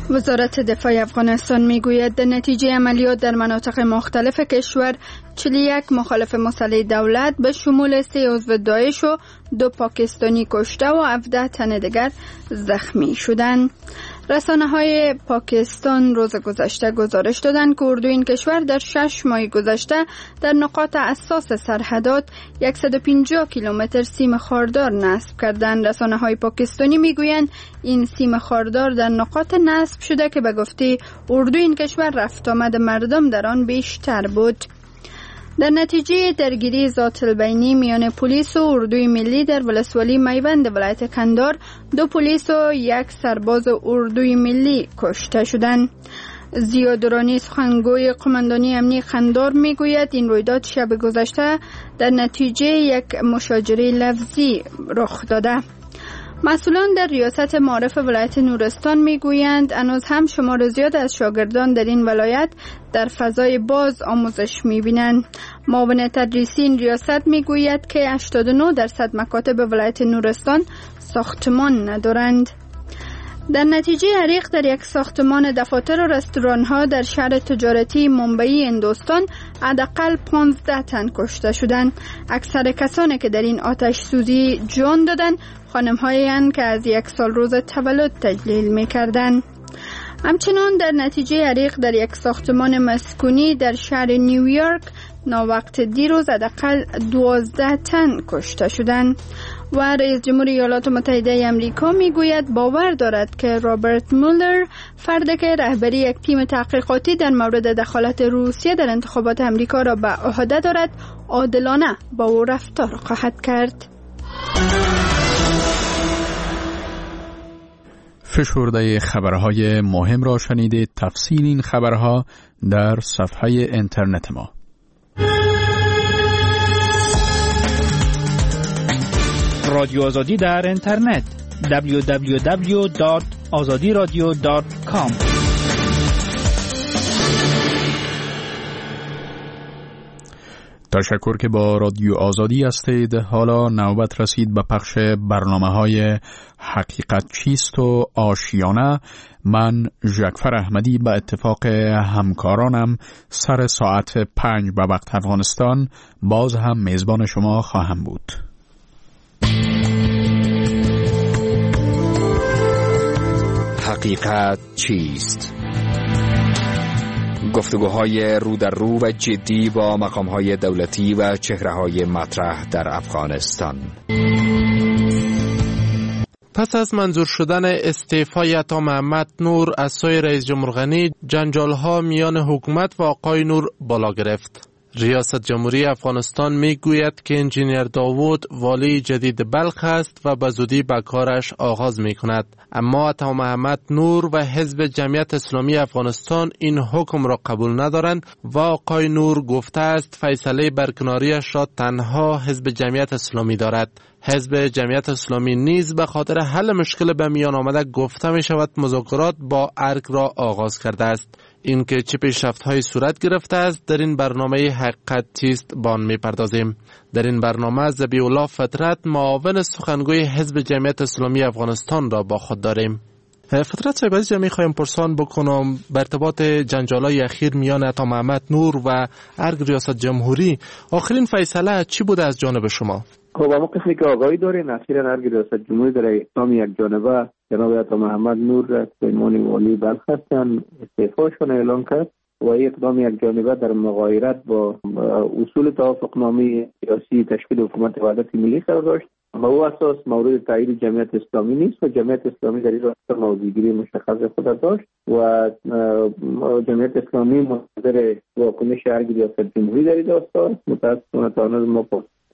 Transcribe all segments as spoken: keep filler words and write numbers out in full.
وزارت دفاع افغانستان میگوید در نتیجه عملیات در مناطق مختلف کشور چهل و یک مخالف مسلح دولت به شمول سه عضو داعش و دو پاکستانی کشته و هفده تن دیگر زخمی شدند. رسانه‌های پاکستان روز گذشته گزارش دادند که اردوی این کشور در شش ماه گذشته در نقاط حساس سرحدات صد و پنجاه کیلومتر سیم خاردار نصب کردند. رسانه‌های پاکستانی میگویند این سیم خاردار در نقاط نصب شده که به گفته اردوی این کشور رفت آمد مردم در آن بیشتر بود. در نتیجه درگیری ذات البینی میان پلیس و اردوی ملی در ولسوالی میوند ولایت کندهار، دو پلیس و یک سرباز اردوی ملی کشته شدند. ضیا درانی سخنگوی قماندانی امنی کندهار میگوید این رویداد شب گذشته در نتیجه یک مشاجره لفظی رخ داده. مسئولان در ریاست معارف ولایت نورستان میگویند هنوز هم شمار زیاد از شاگردان در این ولایت در فضای باز آموزش میبینند. معاون تدریسی این ریاست میگوید که هشتاد و نه درصد مکاتب ولایت نورستان ساختمان ندارند. در نتیجه حریق در یک ساختمان دفاتر و رستوران ها در شهر تجارتی ممبئی هندوستان حداقل پانزده تن کشته شدند. اکثر کسانی که در این آتش سوزی جان دادند خانم هایند که از یک سال روز تولد تجلیل می کردند. همچنان در نتیجه حریق در یک ساختمان مسکونی در شهر نیویورک ناوقت دیروز حداقل دوازده تن کشته شدند. و رئیس جمهور ایالات متحده آمریکا میگوید باور دارد که رابرت مولر، فردی که رهبری یک تیم تحقیقاتی در مورد دخالت روسیه در انتخابات آمریکا را به عهده دارد، عادلانه با او رفتار خواهد کرد. فشرده خبرهای مهم را شنیدید. تفصیل این خبرها در صفحه اینترنت ما. رادیو آزادی در اینترنت دبلیو دبلیو دبلیو دات آزادی رادیو دات کام. تشکر که با رادیو آزادی هستید. حالا نوبت رسید به پخش برنامه‌های حقیقت چیست و آشیانه. من ژکفر احمدی به اتفاق همکارانم سر ساعت پنج به وقت افغانستان باز هم میزبان شما خواهم بود. حقیقت چیست؟ گفتگوهای رو در رو و جدی با مقامهای دولتی و چهره‌های مطرح در افغانستان. پس از منظور شدن استعفای عطا محمد نور از سوی رئیس جمهور غنی، جنجال‌ها میان حکومت و آقای نور بالا گرفت. ریاست جمهوری افغانستان میگوید که انجینیر داوود والی جدید بلخ است و به زودی به کارش آغاز میکند، اما عطا محمد نور و حزب جمعیت اسلامی افغانستان این حکم را قبول ندارند و آقای نور گفته است فیصله برکناریش را تنها حزب جمعیت اسلامی دارد. حزب جمعیت اسلامی نیز به خاطر حل مشکل به میان آمده گفته می شود مذاکرات با ارگ را آغاز کرده است. این که چه پیشرفت‌های صورت گرفته است در این برنامه حقیقت چیست با آن می‌پردازیم. در این برنامه ذبیح الله فطرت معاون سخنگوی حزب جمعیت اسلامی افغانستان را با خود داریم. فطرت صاحب عزیز، می‌خوایم پرسان بکنم بر ارتباط جنجال‌های اخیر میان عطا محمد نور و ارگ ریاست جمهوری، آخرین فیصله چی بوده از جانب شما؟ خب اما قسمی که آگاهی دارین اخیراً ارگ ریاست جمهوری در اقدام یک جانبه جناب عطا محمد نور به عنوان والی بلخ هستند استعفاشون اعلان کرد و اقدام یک جانبه در مغایرت با اصول توافقنامه سیاسی تشکیل حکومت وحدت ملی قرار داشت و او اساس مورد تایید جمعیت اسلامی نیست و جمعیت اسلامی در این راستا موضع‌گیری مشخص خود داشت و جمعیت اسلامی منتظر واکنش ارگ ریاست جمهوری در این راستا. متأسفانه تا هنوز ما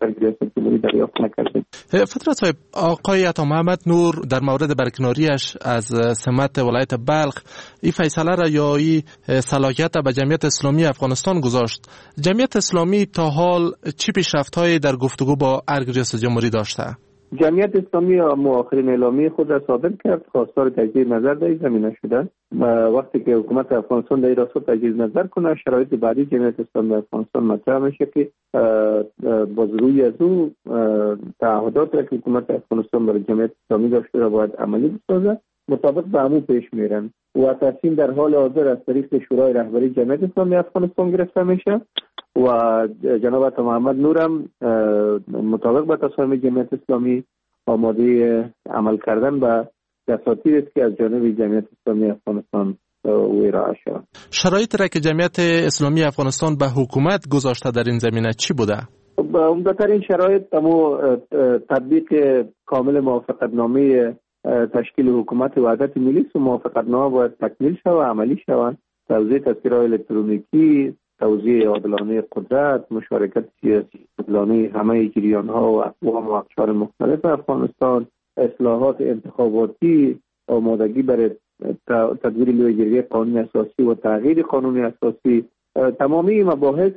فطرت صاحب، آقای عطا محمد نور در مورد برکناریش از سمت ولایت بلخ این فیصله را یا این صلاحیت به جمعیت اسلامی افغانستان گذاشت. جمعیت اسلامی تا حال چی پیشرفت‌هایی در گفتگو با ارگ ریاست جمهوری داشته؟ جمعیت اسلامی مؤخرین اعلامیه خود را صادر کرد، خواستار تجدید نظر در این زمینه شده و وقتی که حکومت افغانستان در این راستا تجدید نظر کنه شرایط بعدی جمعیت اسلامی افغانستان مطرح میشه که باز روی از او تعهدات را که حکومت افغانستان برای جمعیت اسلامی داشته را باید عملی بسازه مطابق به همون پیش میرن و تصمیم در حال حاضر از طریق شورای رهبری جمعیت اسلامی افغانستان گرفته میشه و جناب عطا محمد نورم مطابق با تصمیم جمعیت اسلامی آماده عمل کردن به دساتیری است که از جانب جمعیت اسلامی افغانستان ارائه شد. شرایطی را که جمعیت اسلامی افغانستان به حکومت گذاشته در این زمینه چی بوده؟ عمدترین شرایط اما تطبیق کامل موافقتنامه تشکیل حکومت وحدت ملی و موافقتنامه باید تکمیل شود و عملی شود. توزیع تذکره‌های الکترونیکی، توزیع عادلانه قدرت، مشارکت سیاسی عادلانه همه جریان‌ها و اقوام و اقشار مختلف افغانستان، اصلاحات انتخاباتی، آمادگی برای تدویر لایحه‌گیری قانون اساسی و تغییر قانون اساسی، تمامی مباحث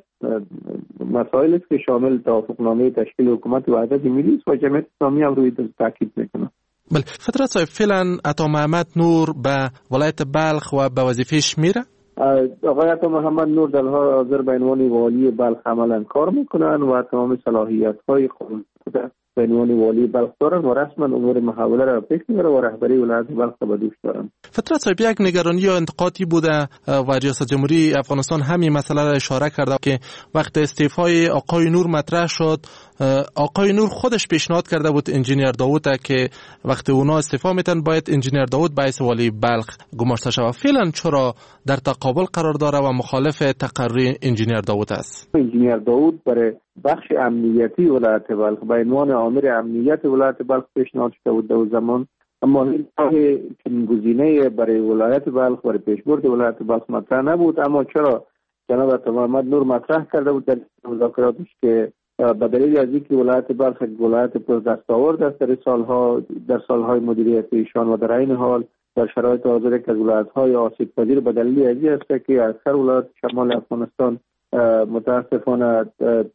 مسائل است که شامل توافقنامه تشکیل حکومت وحدت ملی و جمعیت اسلامی هم روی تاکید میکنه. بله، فطرت صاحب، فعلا عطا محمد نور به ولایت بلخ و به وظیفه‌اش میره؟ آقای عطا محمد نور در حال حاضر به عنوان والی بلخ عملا کار میکنن و تمام صلاحیت‌های خود به عنوان والی بلخ دارن و رسما امور محوله را پیش میبره و رهبری ولایت بلخ به دوش دارن. فطرت صاحب، یک نگرانی یا انتقادی بوده و ریاست جمهوری افغانستان همین مسئله را اشاره کرده که وقت استعفای آقای نور مطرح شد، آقای نور خودش پیشنهاد کرده بود انجینیر داوود که وقتی اونا استعفا میتن باید انجینیر داوود به حیث والی بلخ گماشته شود. فعلا چرا در تقابل قرار داره و مخالف تقرری انجینیر داوود است؟ انجینیر داوود برای بخش امنیتی ولایت بلخ به عنوان آمر امنیت ولایت بلخ پیشنهاد شده بود در زمان، اما این گزینه برای ولایت بلخ برای پیشبرد ولایت بلخ مطرح نبود. اما چرا جناب عطا محمد نور مطرح کرده بود در مذاکراتش که به دلیل از اینکه ولایت بلخ ولایت پر دستاورد است در سالها در سالهای مدیریت ایشان و در این حال در شرایط حاضر که از ولایت‌های آسیب پذیر به دلیل ازی است که اکثر ولایات شمال افغانستان متاسفانه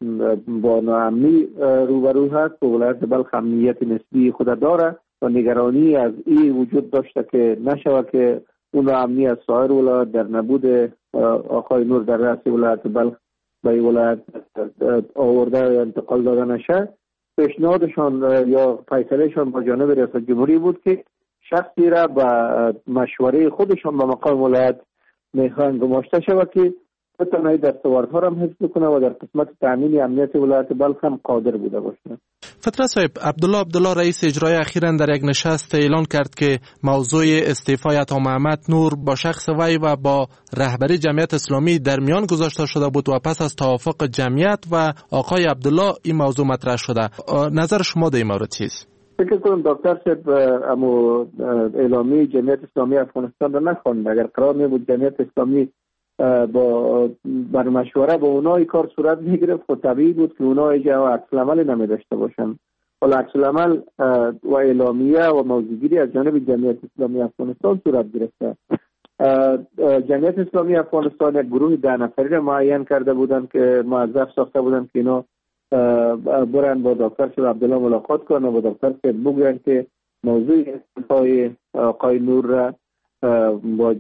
با ناامنی روبرو هست و ولایت بلخ امنیت نسبی خود داره و نگرانی از این وجود داشته که نشود که اون ناامنی از سایر ولایات در نبود آقای نور در رأس ولایت بلخ به ولایت آورده یا انتقال داده نشه. پیشنهادشان یا فیصلهشان با جانب ریاست جمهوری بود که شخصی را به مشوره خودشان به مقام ولایت میخوان گماشته شود که بتونه دستاوردها را هم حفظ کنه و در قسمت تامین امنیت ولایت بلخ هم قادر بوده باشه. فطرت صاحب، عبدالله عبدالله رئیس اجرایی اخیراً در یک نشست اعلان کرد که موضوع استعفای عطا محمد نور با شخص وی و با رهبری جمعیت اسلامی در میان گذاشته شده بود و پس از توافق جمعیت و آقای عبدالله این موضوع مطرح شده. نظر شما در این مورد چیست؟ فکر کنم دکتر صاحب اما اعلامیه جمعیت اسلامی افغانستان را نخواند. اگر قرار می بود جمعیت اسلامی با بر مشوره با اونای کار صورت میگرفت خود طبیعی بود که اونای جا عکس العمل نمی داشته باشن. ولی عکس العمل و اعلامیه و موضوعگیری از جانب جمعیت اسلامی افغانستان صورت گرفته. جمعیت اسلامی افغانستان یک گروه ده نفری را معین کرده بودند که موظف ساخته بودند که اینا برن با دکتر شب عبدالله ملاقات کنن و با دکتر شب بگوین که موضوع استعفای آقای نور را با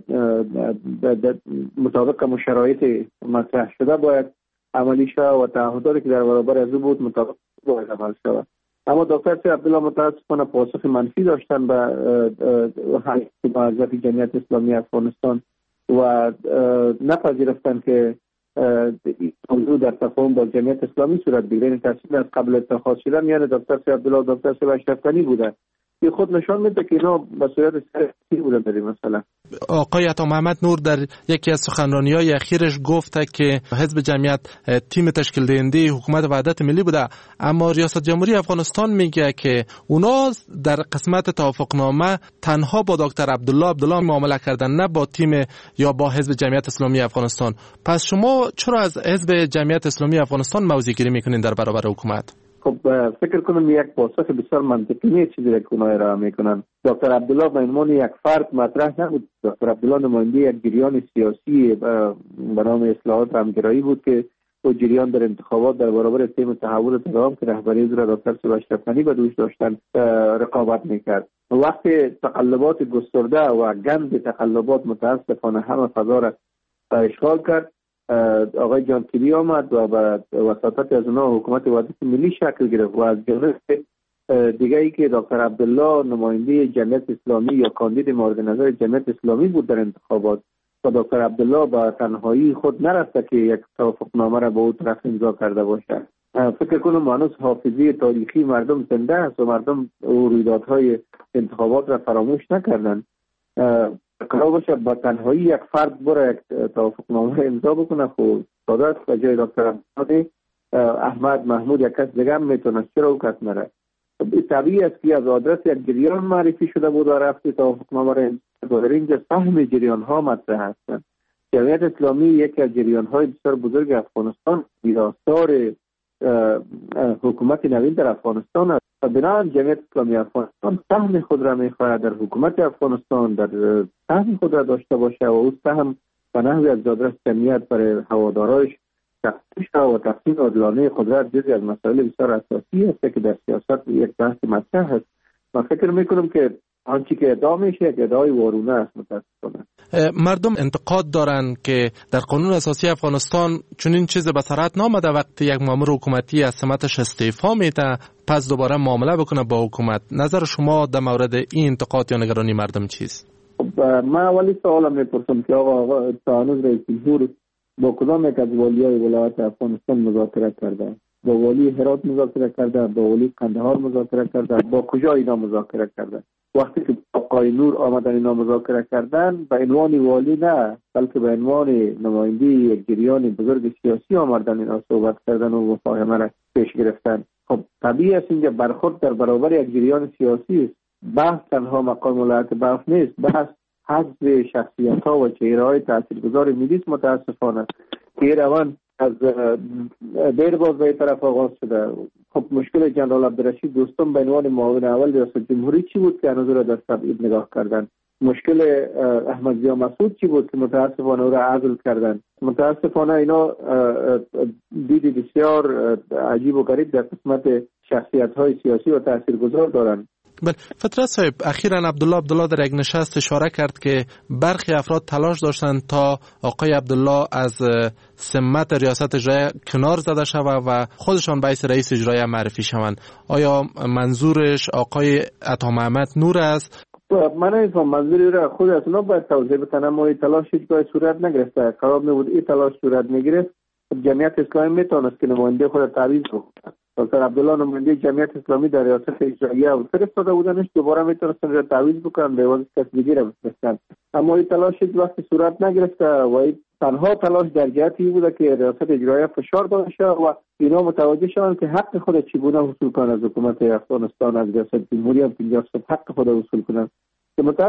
مطابق شرایط مطرح شده باید عملی شود و تعهداتی که در برابر از او بود مطابق باید عمل شود. اما دکتر شب عبدالله متاسفانه پاسخ منفی داشتن به هیئت موظف جمعیت اسلامی افغانستان و نپذیرفتن که موضوع در تفاهم با جمعیت اسلامی صورت بگیره. این تصمیم از قبل اتخاذ شدن یعنی دکتر شب عبدالله و دکتر شب اشرف غنی بوده که خود نشان میده که اینا به صورت سیاسی بودن در این مسئله. آقای عطا محمد نور در یکی از سخنرانی‌های اخیرش گفته که حزب جمعیت تیم تشکیل دهنده حکومت وحدت ملی بوده، اما ریاست جمهوری افغانستان میگه که اونا در قسمت توافقنامه تنها با دکتر عبدالله عبدالله معامله کردن، نه با تیم یا با حزب جمعیت اسلامی افغانستان. پس شما چرا از حزب جمعیت اسلامی افغانستان موضع گیری میکنین در برابر حکومت؟ خب فکر کنم یک پاسخ بسیار منطقی نیست چیزی را که اونها ارائه میکنن. دکتر عبدالله به عنوان یک فرد مطرح نبود. دکتر عبدالله نماینده یک جریان سیاسی به نام اصلاحات همگرایی بود که او جریان در انتخابات در برابر تیم تحول تداوم که رهبری او را دکتر اشرف غنی به دوش داشتن رقابت میکرد. وقتی تقلبات گسترده و گند تقلبات متاسفانه همه فضا را اشغال کرد، آقای جان کیری آمد و به وساطت از اونها حکومت وحدت ملی شکل گرفت و از جانب دیگه ای که دکتر عبدالله نماینده جمعیت اسلامی یا کاندید مورد نظر جمعیت اسلامی بود در انتخابات و دکتر عبدالله با تنهایی خود نرفته که یک توافقنامه را به او طرف امضا کرده باشه. فکر کنم هنوز حافظه تاریخی مردم زنده است و مردم رویدادهای انتخابات را فراموش نکردن. قرار باشه با تنهایی یک فرد بره یک توافقنامه امضا بکنه، خب سادات به جای دکتر عبدالله احمد محمود یک کس دیگه هم میتونه، چرا او کس نره؟ طبیعی است که از آدرس یک جریان معرفی شده بود و رفتی توافقنامه را امضا. در اینجا سهم جریان ها مطرح هستند. جمعیت اسلامی یکی از جریان های بسیار بزرگ افغانستان، ویراستار حکومت نوین در افغانستان است و بنابراین جمعیت اسلامی افغانستان سهم خود را میخواهد در حکومت افغانستان در سهم خود را داشته باشه و او سهم به نحوی از آدرس جمعیت برای هوادارایش تقسیم و تقسیم عادلانه قدرت جزئی از مسائل بسیار اساسی است که در سیاست یک بحث مطرح است. من فکر میکنم که آنچه که ادعا میشه یک ادعای وارونه است. متاسفانه مردم انتقاد دارند که در قانون اساسی افغانستان چنین چیز به صورت نامده وقتی یک مامور حکومتی از سمتش استعفا میده پس دوباره معامله بکنه با حکومت. نظر شما در مورد این انتقاد یا نگرانی مردم چیست؟ من اولی سوالم میپرسم که آقا آقا تا هنوز رئیس جمهور با کدام یک از والیای ولایت افغانستان مذاکره کرده؟ با والی هرات مذاکره کرده، با والی قندهار مذاکره کرده، با کجا اینا مذاکره کرده؟ وقتی که آقای نور آمدن اینا مذاکره کردن به عنوان والی نه بلکه به عنوان نماینده یک جریان بزرگ سیاسی آمدن اینا صحبت کردن و مفاهمه را پیش گرفتن. خب طبیعی است اینجا برخورد در برابر یک جریان سیاسی است. بحث تنها مقام ولایت بلخ نیست، بحث حذف شخصیت ها و چهره های تاثیرگذار ملی است. متاسفانه که روان از دیر باز به طرف آغاز شده. خب مشکل جنرال عبدالرشید دوستم به عنوان معاون اول ریاست جمهوری چی بود که هنوز را در تبعید نگاه کردن؟ مشکل احمد ضیا مسعود چی بود که متاسفانه او را عزل کردن؟ متاسفانه اینا دیدی بسیار عجیب و غریب در قسمت شخصیت های سیاسی و تاثیرگذار دارند. بله فطرت صاحب، اخیراً عبدالله عبدالله در یک نشست اشاره کرد که برخی افراد تلاش داشتند تا آقای عبدالله از سمت ریاست اجرایی کنار زده شود و خودشان باعث رئیس اجرایی معرفی شوند. آیا منظورش آقای عطا محمد نور است؟ من نمی‌فهمم منظوری را خود از اونا باید توضیح بتونم. ما این تلاش هیچ جای صورت نگرفته. قرار نبود این تلاش صورت میگرفت. جمعیت اسلامی میتونست که نماینده خود تعویض بکنه. دکتر عبدالله نماینده جمعیت اسلامی در ریاست اجراییه و فرستاده بودنش، دوباره میتونستن را تعویض بکنن به واسطه کس دیگه را بفرستن. اما این تلاش هیچ وقت صورت نگرفته و این تنها تلاش در جهتی بوده که ریاست اجراییه فشار داشته و اینا متوجه شوند که حق خود چگونه حصول کنند از حکومت افغانستان، از ریاست جمهوری هم که حق خود حصول کنند.